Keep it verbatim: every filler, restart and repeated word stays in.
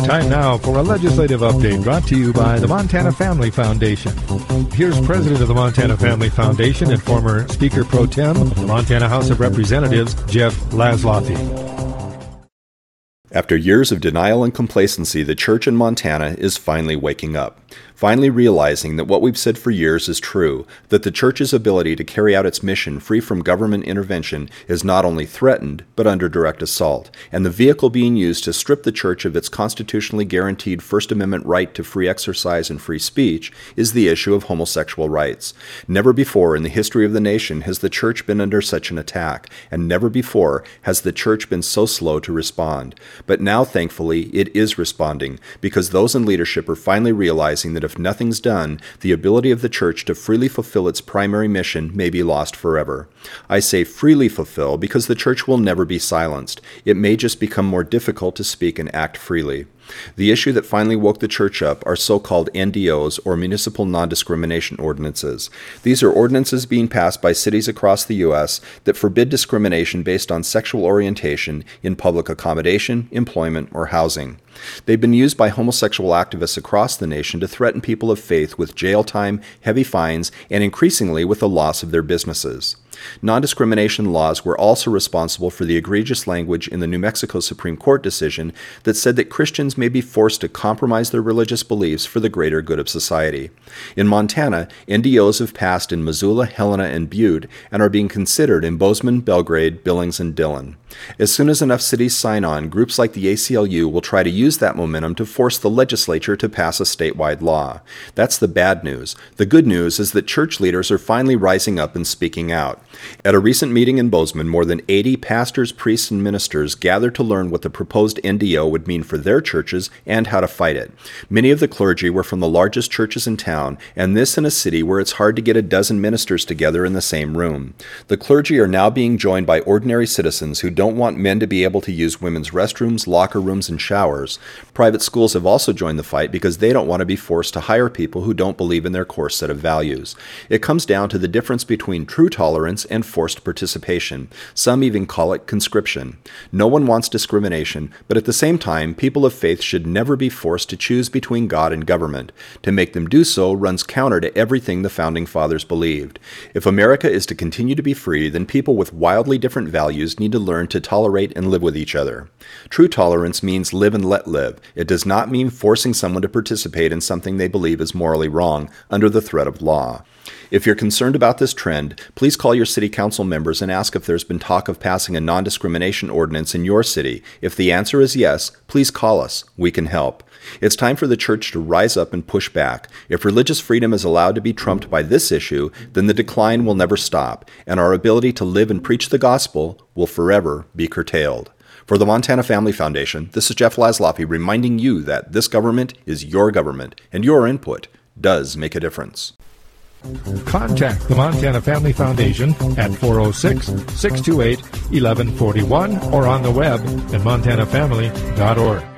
Time now for a legislative update brought to you by the Montana Family Foundation. Here's President of the Montana Family Foundation and former Speaker Pro Tem of the Montana House of Representatives, Jeff Laszloffy. After years of denial and complacency, the church in Montana is finally waking up, finally realizing that what we've said for years is true, that the church's ability to carry out its mission free from government intervention is not only threatened, but under direct assault, and the vehicle being used to strip the church of its constitutionally guaranteed First Amendment right to free exercise and free speech is the issue of homosexual rights. Never before in the history of the nation has the church been under such an attack, and never before has the church been so slow to respond. But now, thankfully, it is responding, because those in leadership are finally realizing that if nothing's done, the ability of the church to freely fulfill its primary mission may be lost forever. I say freely fulfill because the church will never be silenced. It may just become more difficult to speak and act freely. The issue that finally woke the church up are so-called N D Os, or Municipal Non-Discrimination Ordinances. These are ordinances being passed by cities across the U S that forbid discrimination based on sexual orientation in public accommodation, employment, or housing. They've been used by homosexual activists across the nation to threaten people of faith with jail time, heavy fines, and increasingly with the loss of their businesses. Non-discrimination laws were also responsible for the egregious language in the New Mexico Supreme Court decision that said that Christians may be forced to compromise their religious beliefs for the greater good of society. In Montana, N D Os have passed in Missoula, Helena, and Butte, and are being considered in Bozeman, Belgrade, Billings, and Dillon. As soon as enough cities sign on, groups like the A C L U will try to use that momentum to force the legislature to pass a statewide law. That's the bad news. The good news is that church leaders are finally rising up and speaking out. At a recent meeting in Bozeman, more than eighty pastors, priests, and ministers gathered to learn what the proposed N D O would mean for their churches and how to fight it. Many of the clergy were from the largest churches in town, and this in a city where it's hard to get a dozen ministers together in the same room. The clergy are now being joined by ordinary citizens who don't want men to be able to use women's restrooms, locker rooms, and showers. Private schools have also joined the fight because they don't want to be forced to hire people who don't believe in their core set of values. It comes down to the difference between true tolerance and forced participation. Some even call it conscription. No one wants discrimination, but at the same time, people of faith should never be forced to choose between God and government. To make them do so runs counter to everything the Founding Fathers believed. If America is to continue to be free, then people with wildly different values need to learn to tolerate and live with each other. True tolerance means live and let live. It does not mean forcing someone to participate in something they believe is morally wrong under the threat of law. If you're concerned about this trend, please call your city council members and ask if there's been talk of passing a non-discrimination ordinance in your city. If the answer is yes, please call us. We can help. It's time for the church to rise up and push back. If religious freedom is allowed to be trumped by this issue, then the decline will never stop, and our ability to live and preach the gospel will forever be curtailed. For the Montana Family Foundation, this is Jeff Laszloffy reminding you that this government is your government, and your input does make a difference. Contact the Montana Family Foundation at four oh six, six two eight, one one four one or on the web at montana family dot org.